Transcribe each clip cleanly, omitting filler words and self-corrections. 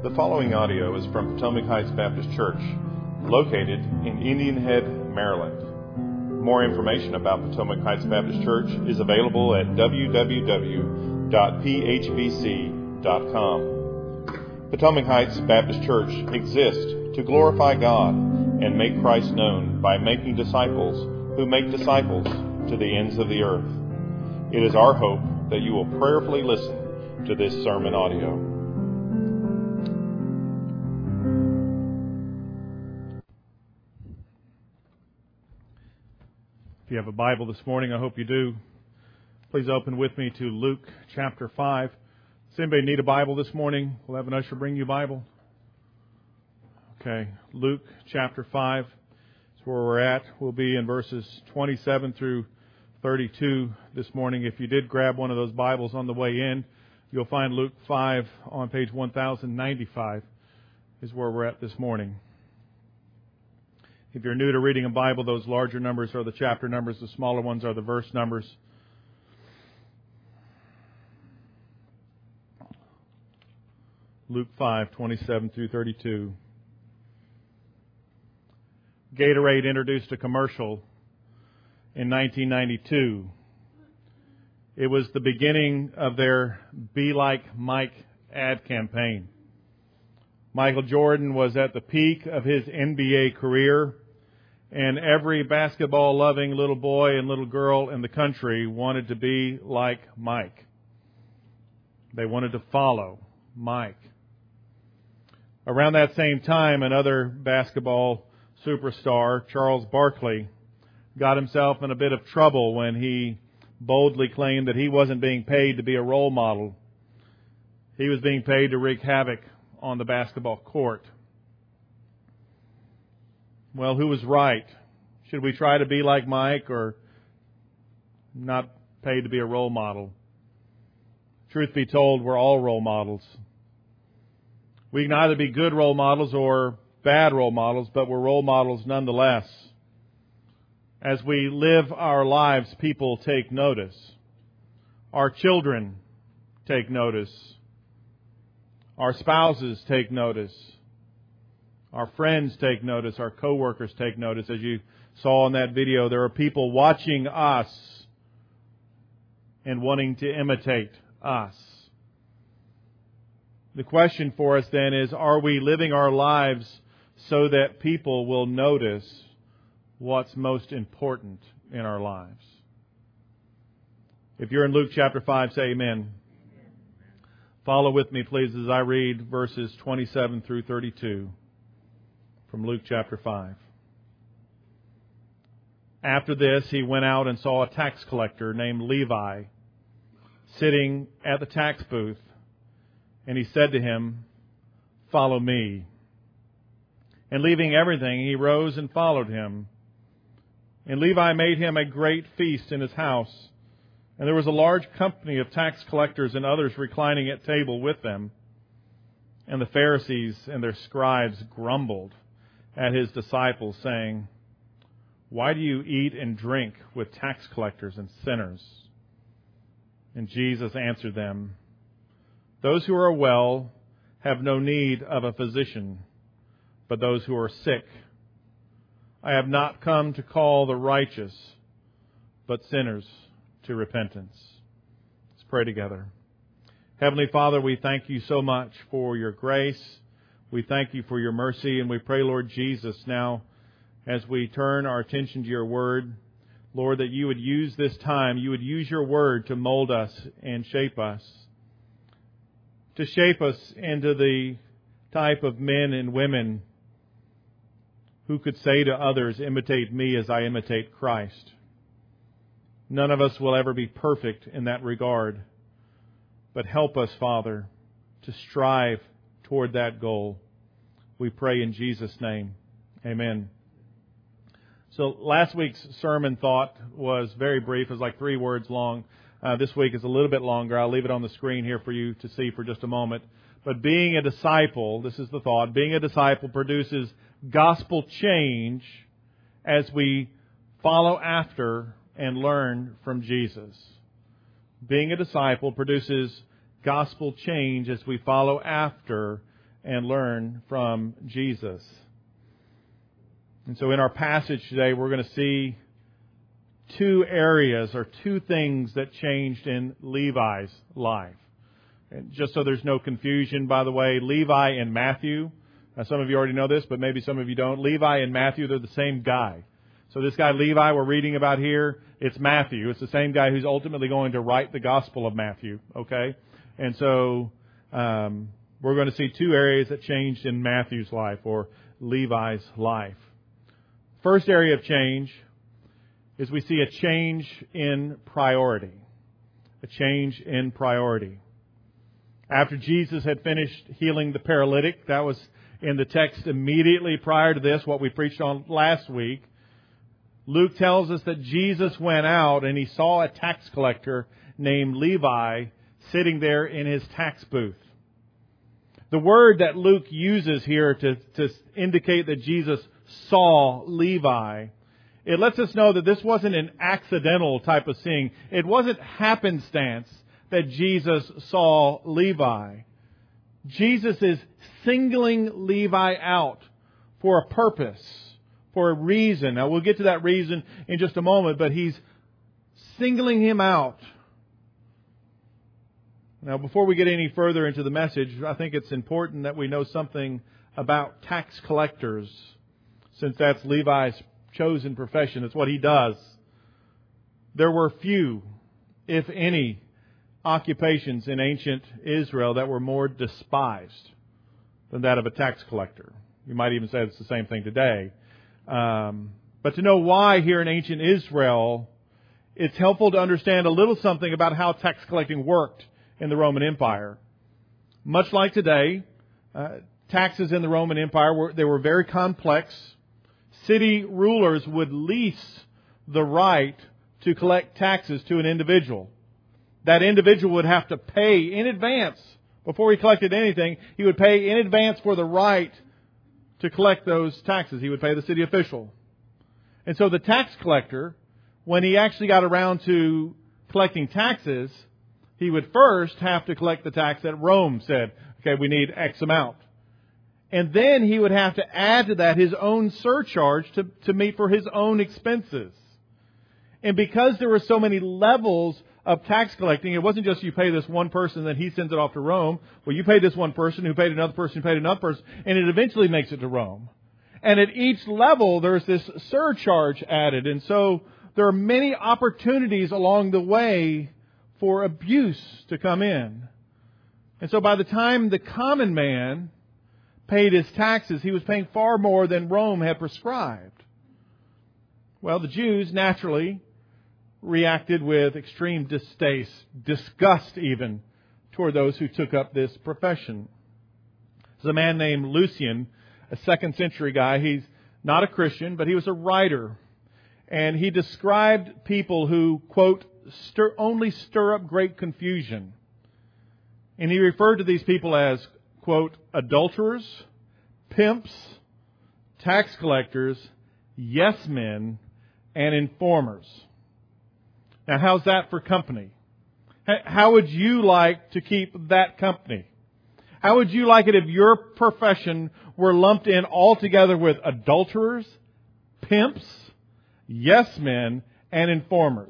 The following audio is from Potomac Heights Baptist Church, located in Indian Head, Maryland. More information about Potomac Heights Baptist Church is available at www.phbc.com. Potomac Heights Baptist Church exists to glorify God and make Christ known by making disciples who make disciples to the ends of the earth. It is our hope that you will prayerfully listen to this sermon audio. If you have a Bible this morning, I hope you do. Please open with me to Luke chapter 5. Does anybody need a Bible this morning? We'll have an usher bring you a Bible. Okay, Luke chapter 5 is where we're at. We'll be in verses 27 through 32 this morning. If you did grab one of those Bibles on the way in, you'll find Luke 5 on page 1095 is where we're at this morning. If you're new to reading a Bible, those larger numbers are the chapter numbers, the smaller ones are the verse numbers. Luke 5, 27 through 32. Gatorade introduced a commercial in 1992. It was the beginning of their Be Like Mike ad campaign. Michael Jordan was at the peak of his NBA career, and every basketball-loving little boy and little girl in the country wanted to be like Mike. They wanted to follow Mike. Around that same time, another basketball superstar, Charles Barkley, got himself in a bit of trouble when he boldly claimed that he wasn't being paid to be a role model. He was being paid to wreak havoc on the basketball court. Well, who was right? Should we try to be like Mike or not paid to be a role model? Truth be told, we're all role models. We can either be good role models or bad role models, but we're role models nonetheless. As we live our lives, people take notice. Our children take notice. Our spouses take notice. Our friends take notice. Our coworkers take notice. As you saw in that video, there are people watching us and wanting to imitate us. The question for us then is, are we living our lives so that people will notice what's most important in our lives? If you're in Luke chapter 5, say amen. Follow with me, please, as I read verses 27 through 32 from Luke chapter 5. After this, he went out and saw a tax collector named Levi sitting at the tax booth, and he said to him, "Follow me." And leaving everything, he rose and followed him. And Levi made him a great feast in his house. And there was a large company of tax collectors and others reclining at table with them. And the Pharisees and their scribes grumbled at his disciples, saying, "Why do you eat and drink with tax collectors and sinners?" And Jesus answered them, "Those who are well have no need of a physician, but those who are sick. I have not come to call the righteous, but sinners to repentance." Let's pray together. Heavenly Father, we thank you so much for your grace. We thank you for your mercy, and we pray, Lord Jesus, now as we turn our attention to your word, Lord, that you would use this time, you would use your word to mold us and shape us, to shape us into the type of men and women who could say to others, "Imitate me as I imitate Christ." None of us will ever be perfect in that regard, but help us, Father, to strive toward that goal. We pray in Jesus' name. Amen. So last week's sermon thought was very brief. It was like 3 words long. This week is a little bit longer. I'll leave it on the screen here for you to see for just a moment. But being a disciple, this is the thought, being a disciple produces gospel change as we follow after and learn from Jesus. Being a disciple produces gospel change as we follow after and learn from Jesus. And so in our passage today, we're going to see two areas or two things that changed in Levi's life. And just so there's no confusion, by the way, Levi and Matthew, some of you already know this, but maybe some of you don't. Levi and Matthew, they're the same guy. So this guy Levi we're reading about here, it's Matthew. It's the same guy who's ultimately going to write the Gospel of Matthew, okay? And so we're going to see two areas that changed in Matthew's life or Levi's life. First area of change is we see a change in priority. A change in priority. After Jesus had finished healing the paralytic, that was in the text immediately prior to this, what we preached on last week, Luke tells us that Jesus went out and he saw a tax collector named Levi sitting there in his tax booth. The word that Luke uses here to indicate that Jesus saw Levi, it lets us know that this wasn't an accidental type of seeing. It wasn't happenstance that Jesus saw Levi. Jesus is singling Levi out for a purpose, for a reason. Now we'll get to that reason in just a moment, but he's singling him out. Now before we get any further into the message, I think it's important that we know something about tax collectors, since that's Levi's chosen profession. It's what he does. There were few, if any, occupations in ancient Israel that were more despised than that of a tax collector. You might even say it's the same thing today. But to know why here in ancient Israel, it's helpful to understand a little something about how tax collecting worked in the Roman Empire. Much like today, taxes in the Roman Empire were very complex. City rulers would lease the right to collect taxes to an individual. That individual would have to pay in advance. Before he collected anything, he would pay in advance for the right to collect those taxes. He would pay the city official. And so the tax collector, when he actually got around to collecting taxes, he would first have to collect the tax that Rome said, okay, we need X amount. And then he would have to add to that his own surcharge to meet for his own expenses. And because there were so many levels of tax collecting, it wasn't just you pay this one person, then he sends it off to Rome. Well, you pay this one person, who paid another person, who paid another person, and it eventually makes it to Rome. And at each level, there's this surcharge added. And so there are many opportunities along the way for abuse to come in. And so by the time the common man paid his taxes, he was paying far more than Rome had prescribed. Well, the Jews naturally reacted with extreme distaste, disgust even, toward those who took up this profession. There's a man named Lucian, a 2nd century guy. He's not a Christian, but he was a writer. And he described people who, quote, only stir up great confusion. And he referred to these people as, quote, adulterers, pimps, tax collectors, yes men, and informers. Now, how's that for company? How would you like to keep that company? How would you like it if your profession were lumped in all together with adulterers, pimps, yes men, and informers?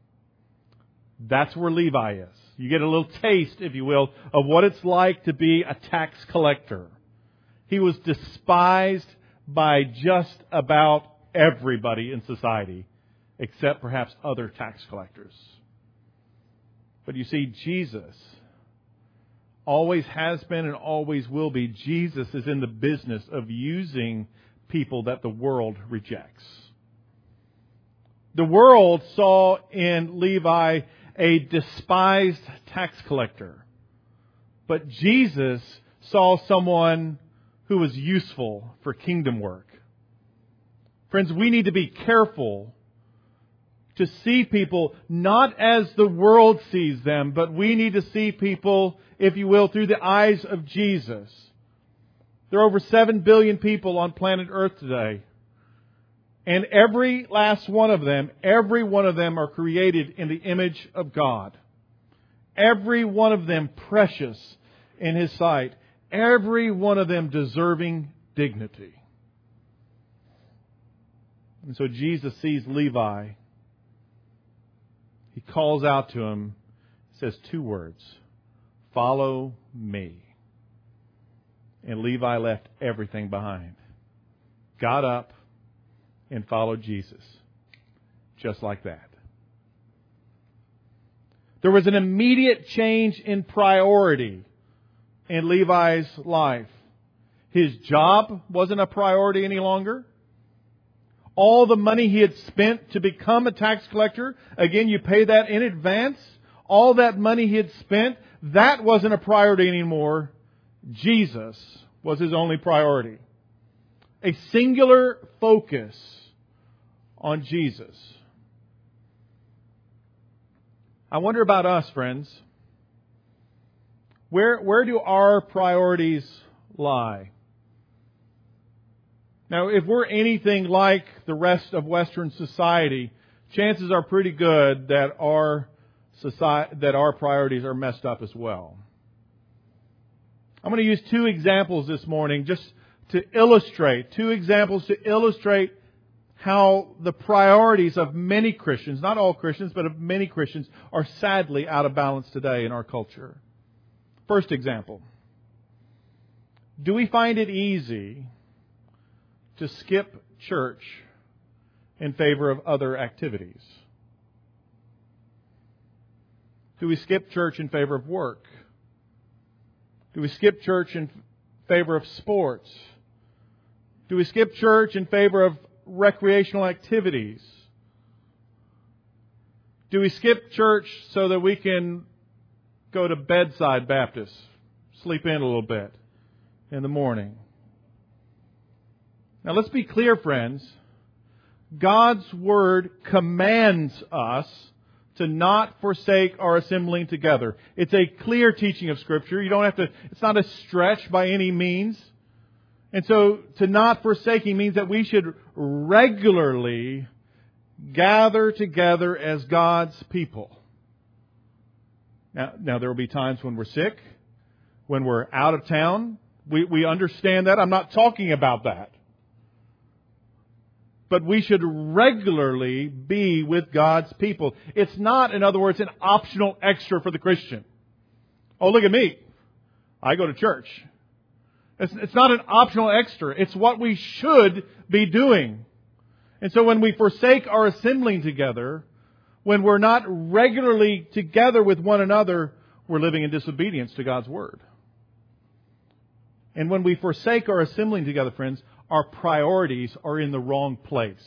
That's where Levi is. You get a little taste, if you will, of what it's like to be a tax collector. He was despised by just about everybody in society, except perhaps other tax collectors. But you see, Jesus always has been and always will be. Jesus is in the business of using people that the world rejects. The world saw in Levi a despised tax collector. But Jesus saw someone who was useful for kingdom work. Friends, we need to be careful to see people not as the world sees them, but we need to see people, if you will, through the eyes of Jesus. There are over 7 billion people on planet Earth today. And every last one of them are created in the image of God. Every one of them precious in His sight. every one of them deserving dignity. And so Jesus sees Levi. He calls out to him, says two words, "Follow me." And Levi left everything behind, got up, and followed Jesus. Just like that. There was an immediate change in priority in Levi's life. His job wasn't a priority any longer. All the money he had spent to become a tax collector, again, you pay that in advance. All that money he had spent, that wasn't a priority anymore. Jesus was his only priority. A singular focus on Jesus. I wonder about us, friends. Where do our priorities lie? Now, if we're anything like the rest of Western society, chances are pretty good that our priorities are messed up as well. I'm going to use two examples this morning just to illustrate, how the priorities of many Christians, not all Christians, but of many Christians, are sadly out of balance today in our culture. First example. Do we find it easy to skip church in favor of other activities? Do we skip church in favor of work? Do we skip church in favor of sports? Do we skip church in favor of recreational activities? Do we skip church so that we can go to bedside Baptist, sleep in a little bit in the morning? Now let's be clear, friends. God's Word commands us to not forsake our assembling together. It's a clear teaching of Scripture. It's not a stretch by any means. And so to not forsaking means that we should regularly gather together as God's people. Now there will be times when we're sick, when we're out of town. We understand that. I'm not talking about that. But we should regularly be with God's people. It's not, in other words, an optional extra for the Christian. Oh, look at me. I go to church. It's not an optional extra. It's what we should be doing. And so when we forsake our assembling together, when we're not regularly together with one another, we're living in disobedience to God's Word. And when we forsake our assembling together, friends, our priorities are in the wrong place.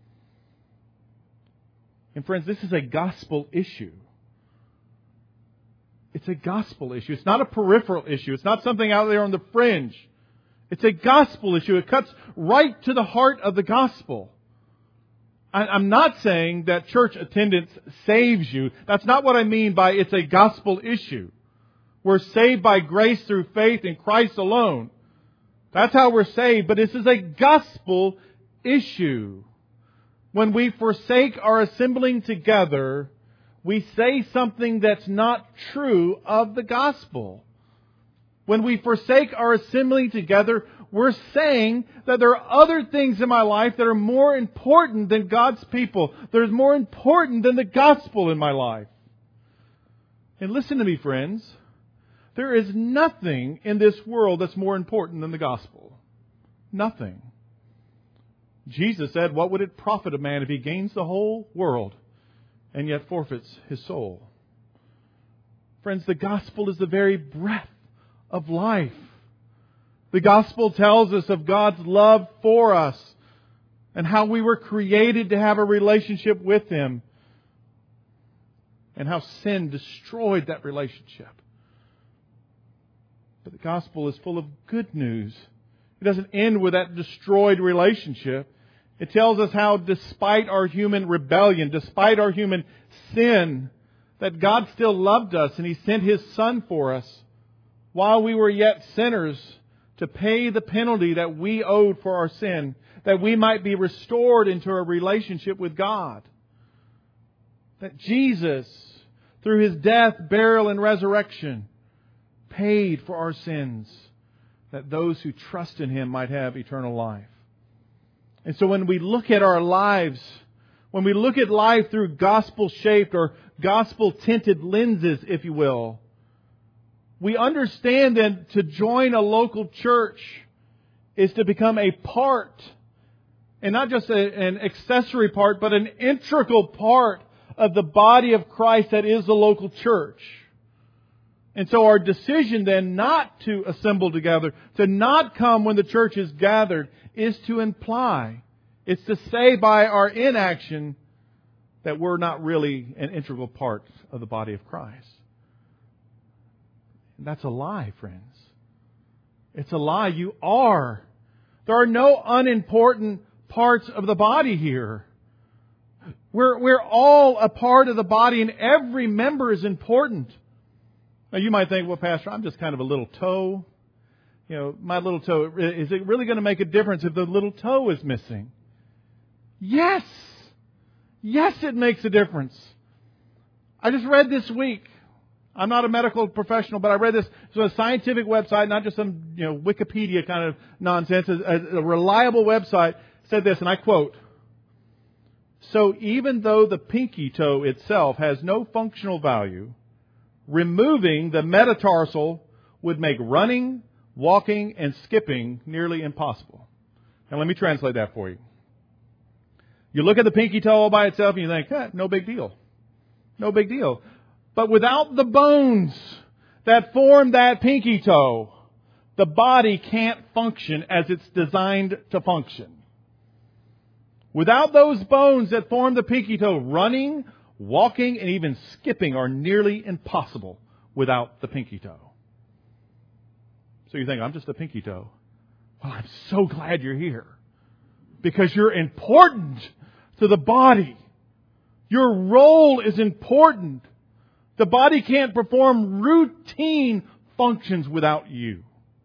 And friends, this is a gospel issue. It's a gospel issue. It's not a peripheral issue. It's not something out there on the fringe. It's a gospel issue. It cuts right to the heart of the gospel. I'm not saying that church attendance saves you. That's not what I mean by it's a gospel issue. We're saved by grace through faith in Christ alone. That's how we're saved. But this is a gospel issue. When we forsake our assembling together, we say something that's not true of the gospel. When we forsake our assembling together, we're saying that there are other things in my life that are more important than God's people. That are more important than the gospel in my life. And listen to me, friends. There is nothing in this world that's more important than the gospel. Nothing. Jesus said, what would it profit a man if he gains the whole world and yet forfeits his soul? Friends, the gospel is the very breath of life. The gospel tells us of God's love for us and how we were created to have a relationship with Him and how sin destroyed that relationship. But the gospel is full of good news. It doesn't end with that destroyed relationship. It tells us how despite our human rebellion, despite our human sin, that God still loved us and He sent His Son for us while we were yet sinners to pay the penalty that we owed for our sin, that we might be restored into a relationship with God. That Jesus, through His death, burial, and resurrection, paid for our sins that those who trust in Him might have eternal life. And so when we look at our lives, when we look at life through gospel-shaped or gospel-tinted lenses, if you will, we understand that to join a local church is to become a part, and not just an accessory part, but an integral part of the body of Christ that is the local church. And so our decision then not to assemble together, to not come when the church is gathered, is to imply, it's to say by our inaction that we're not really an integral part of the body of Christ. And that's a lie, friends. It's a lie. You are. There are no unimportant parts of the body here. We're all a part of the body, and every member is important. Now you might think, well, Pastor, I'm just kind of a little toe. You know, my little toe, is it really going to make a difference if the little toe is missing? Yes. Yes, it makes a difference. I just read this week. I'm not a medical professional, but I read this. It's a scientific website, not just some Wikipedia kind of nonsense. A reliable website said this, and I quote, "So even though the pinky toe itself has no functional value, removing the metatarsal would make running, walking, and skipping nearly impossible." Now let me translate that for you. You look at the pinky toe all by itself and you think, no big deal. No big deal. But without the bones that form that pinky toe, the body can't function as it's designed to function. Without those bones that form the pinky toe, running, walking, and even skipping are nearly impossible without the pinky toe. So you think, I'm just a pinky toe. Well, I'm so glad you're here. Because you're important to the body. Your role is important. The body can't perform routine functions without you.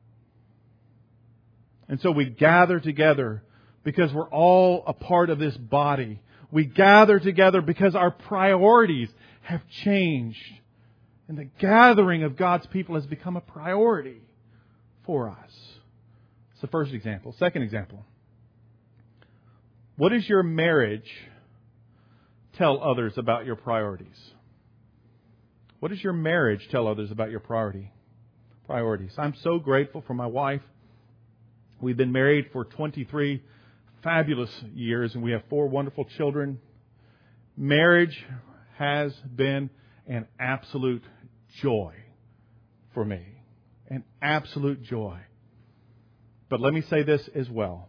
And so we gather together because we're all a part of this body. We gather together because our priorities have changed. And the gathering of God's people has become a priority for us. It's the first example. Second example. What does your marriage tell others about your priorities? What does your marriage tell others about your priorities? I'm so grateful for my wife. We've been married for 23 fabulous years, and we have 4 wonderful children. Marriage has been an absolute joy for me. An absolute joy. But let me say this as well.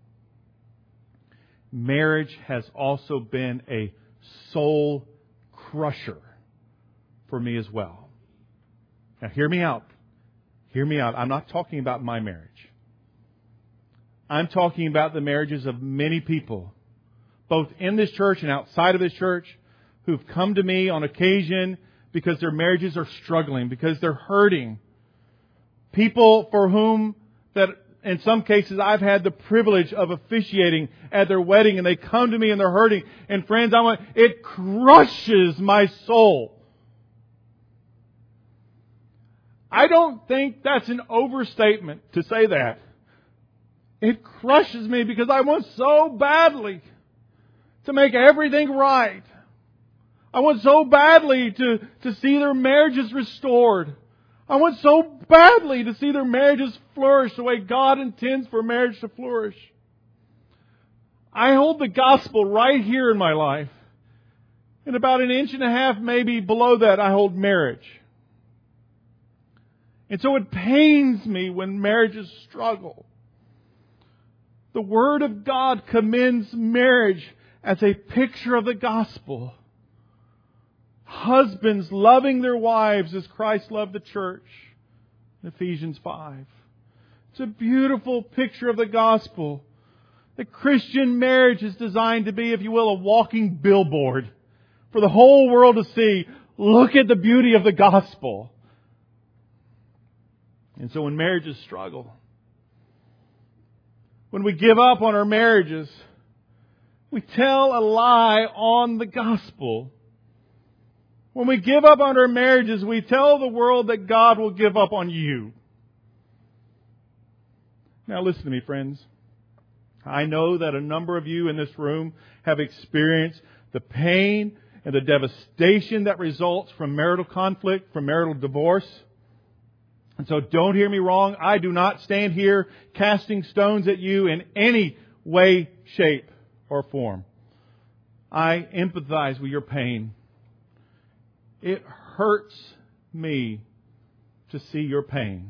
Marriage has also been a soul crusher for me as well. Now hear me out. Hear me out. I'm not talking about my marriage. I'm talking about the marriages of many people, both in this church and outside of this church, who've come to me on occasion because their marriages are struggling, because they're hurting. People for whom that in some cases I've had the privilege of officiating at their wedding, and they come to me and they're hurting. And friends, it crushes my soul. I don't think that's an overstatement to say that. It crushes me because I want so badly to make everything right. I want so badly to see their marriages restored. I want so badly to see their marriages flourish the way God intends for marriage to flourish. I hold the gospel right here in my life. And about 1.5 inches maybe below that, I hold marriage. And so it pains me when marriages struggle. The Word of God commends marriage as a picture of the gospel. Husbands loving their wives as Christ loved the church. In Ephesians 5. It's a beautiful picture of the gospel. The Christian marriage is designed to be, if you will, a walking billboard for the whole world to see. Look at the beauty of the gospel. And so when marriages struggle, when we give up on our marriages, we tell a lie on the gospel. When we give up on our marriages, we tell the world that God will give up on you. Now listen to me, friends. I know that a number of you in this room have experienced the pain and the devastation that results from marital conflict, from marital divorce. And so don't hear me wrong. I do not stand here casting stones at you in any way, shape, or form. I empathize with your pain. It hurts me to see your pain.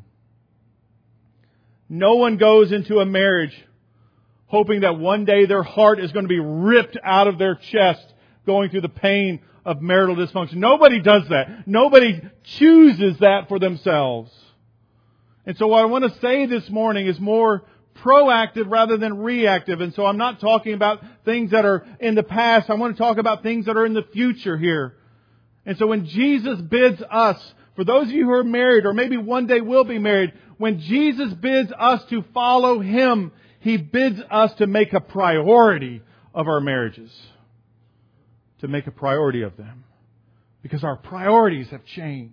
No one goes into a marriage hoping that one day their heart is going to be ripped out of their chest going through the pain of marital dysfunction. Nobody does that. Nobody chooses that for themselves. And so what I want to say this morning is more proactive rather than reactive. And so I'm not talking about things that are in the past. I want to talk about things that are in the future here. And so when Jesus bids us, for those of you who are married or maybe one day will be married, when Jesus bids us to follow Him, He bids us to make a priority of our marriages. To make a priority of them. Because our priorities have changed.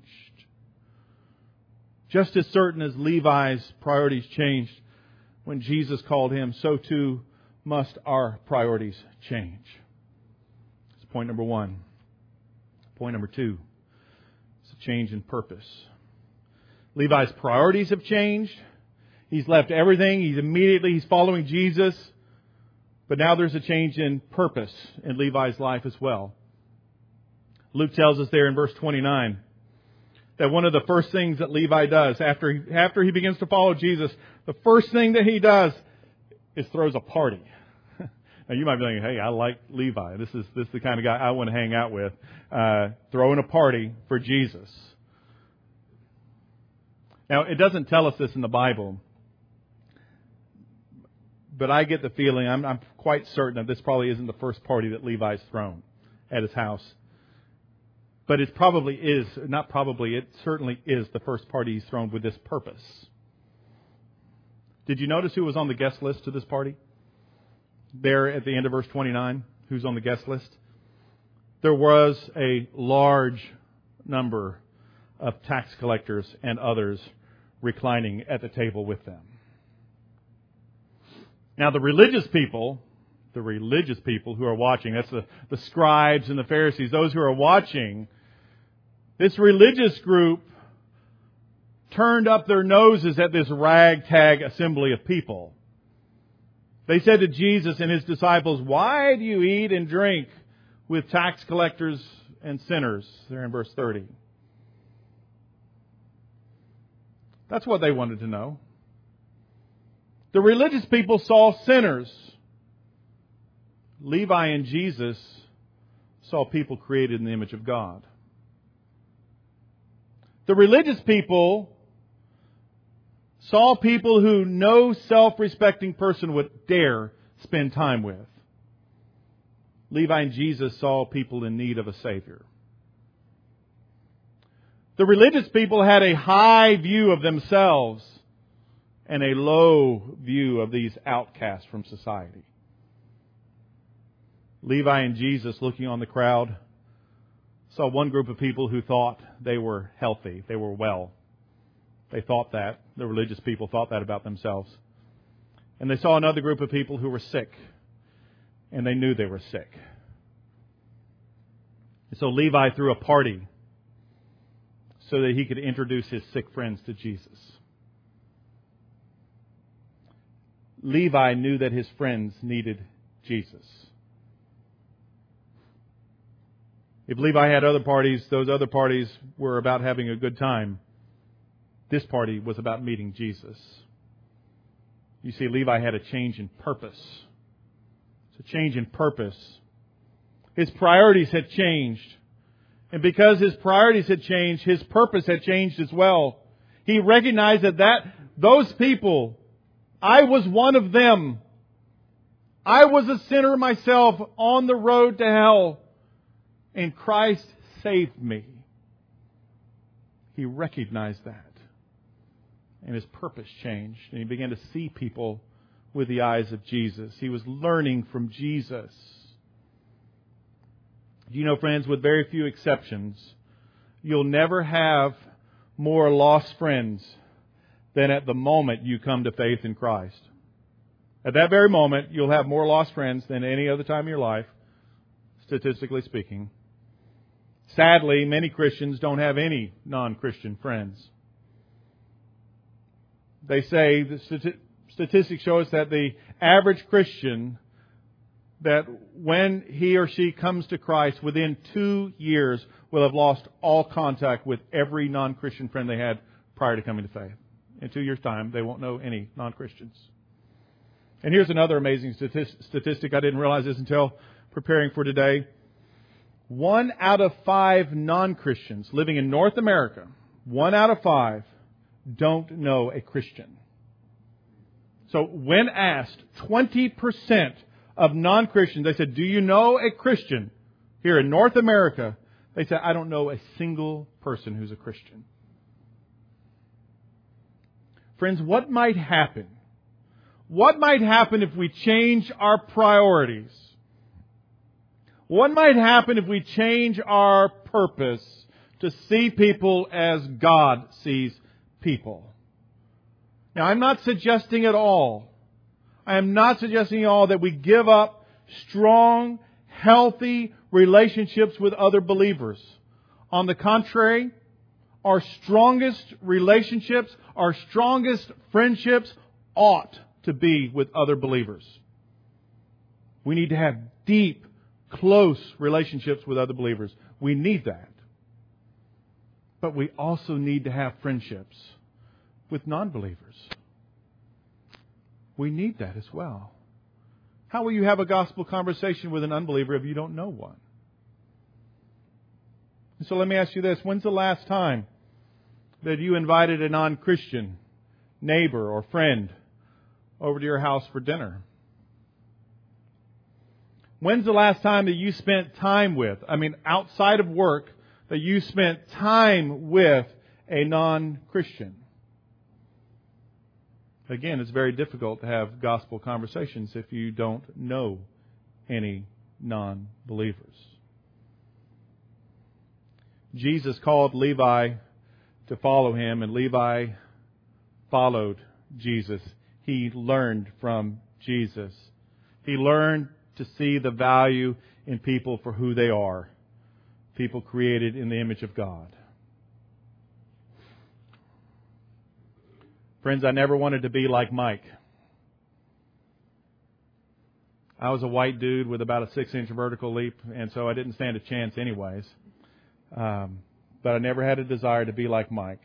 Just as certain as Levi's priorities changed when Jesus called him, so too must our priorities change. That's point number one. Point number two is a change in purpose. Levi's priorities have changed. He's left everything. He's following Jesus. But now there's a change in purpose in Levi's life as well. Luke tells us there in verse 29 that one of the first things that Levi does after he begins to follow Jesus, the first thing that he does is throws a party. Now you might be thinking, hey, I like Levi. This is the kind of guy I want to hang out with. Throwing a party for Jesus. Now it doesn't tell us this in the Bible. But I get the feeling, I'm quite certain that this probably isn't the first party that Levi's thrown at his house. But it probably is, not probably, it certainly is the first party he's thrown with this purpose. Did you notice who was on the guest list to this party? There at the end of verse 29, who's on the guest list? There was a large number of tax collectors and others reclining at the table with them. Now the religious people who are watching, that's the scribes and the Pharisees, those who are watching, this religious group turned up their noses at this ragtag assembly of people. They said to Jesus and His disciples, "Why do you eat and drink with tax collectors and sinners?" There in verse 30. That's what they wanted to know. The religious people saw sinners. Levi and Jesus saw people created in the image of God. The religious people saw people who no self-respecting person would dare spend time with. Levi and Jesus saw people in need of a Savior. The religious people had a high view of themselves and a low view of these outcasts from society. Levi and Jesus, looking on the crowd, saw one group of people who thought they were healthy, they were well. They thought that. The religious people thought that about themselves. And they saw another group of people who were sick, and they knew they were sick. And so Levi threw a party so that he could introduce his sick friends to Jesus. Levi knew that his friends needed Jesus. If Levi had other parties, those other parties were about having a good time. This party was about meeting Jesus. You see, Levi had a change in purpose. It's a change in purpose. His priorities had changed. And because his priorities had changed, his purpose had changed as well. He recognized that those people, I was one of them. I was a sinner myself on the road to hell. And Christ saved me. He recognized that. And his purpose changed. And he began to see people with the eyes of Jesus. He was learning from Jesus. You know, friends, with very few exceptions, you'll never have more lost friends than at the moment you come to faith in Christ. At that very moment, you'll have more lost friends than any other time in your life, statistically speaking. Sadly, many Christians don't have any non-Christian friends. They say, the statistics show us that the average Christian, that when he or she comes to Christ, within 2 years will have lost all contact with every non-Christian friend they had prior to coming to faith. In 2 years' time, they won't know any non-Christians. And here's another amazing statistic. I didn't realize this until preparing for today. 1 out of 5 non-Christians living in North America, 1 out of 5 don't know a Christian. So when asked, 20% of non-Christians, they said, do you know a Christian here in North America? They said, I don't know a single person who's a Christian. Friends, what might happen? What might happen if we change our priorities? What might happen if we change our purpose to see people as God sees people? Now, I'm not suggesting at all, I am not suggesting at all that we give up strong, healthy relationships with other believers. On the contrary, our strongest relationships, our strongest friendships ought to be with other believers. We need to have deep, close relationships with other believers. We need that. But we also need to have friendships with non-believers. We need that as well. How will you have a gospel conversation with an unbeliever if you don't know one? And so let me ask you this. When's the last time that you invited a non-Christian neighbor or friend over to your house for dinner? When's the last time that you spent time with, outside of work, that you spent time with a non-Christian? Again, it's very difficult to have gospel conversations if you don't know any non-believers. Jesus called Levi to follow Him, and Levi followed Jesus. He learned from Jesus. He learned to see the value in people for who they are. People created in the image of God. Friends, I never wanted to be like Mike. I was a white dude with about a 6-inch vertical leap, and so I didn't stand a chance anyways. But I never had a desire to be like Mike.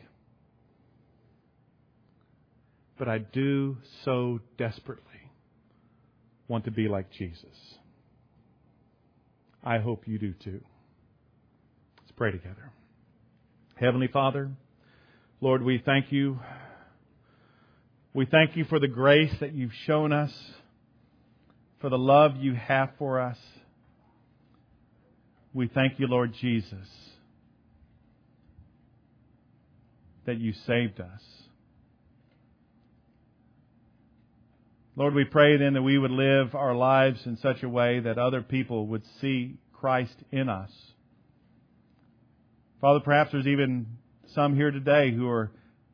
But I do so desperately want to be like Jesus. I hope you do too. Let's pray together. Heavenly Father, Lord, we thank you. We thank you for the grace that you've shown us, for the love you have for us. We thank you, Lord Jesus, that you saved us. Lord, we pray then that we would live our lives in such a way that other people would see Christ in us. Father, perhaps there's even some here today who are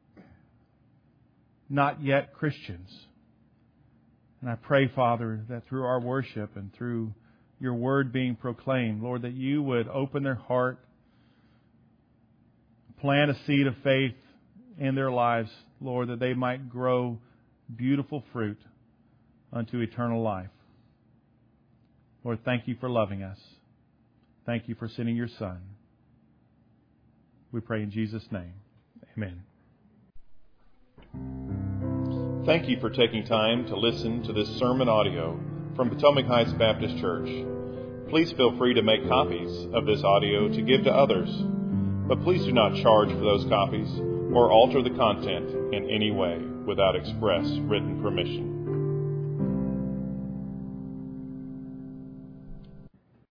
not yet Christians. And I pray, Father, that through our worship and through your word being proclaimed, Lord, that you would open their heart, plant a seed of faith in their lives, Lord, that they might grow beautiful fruit unto eternal life. Lord, thank you for loving us. Thank you for sending your Son. We pray in Jesus' name. Amen. Thank you for taking time to listen to this sermon audio from Potomac Heights Baptist Church. Please feel free to make copies of this audio to give to others, but please do not charge for those copies or alter the content in any way without express written permission.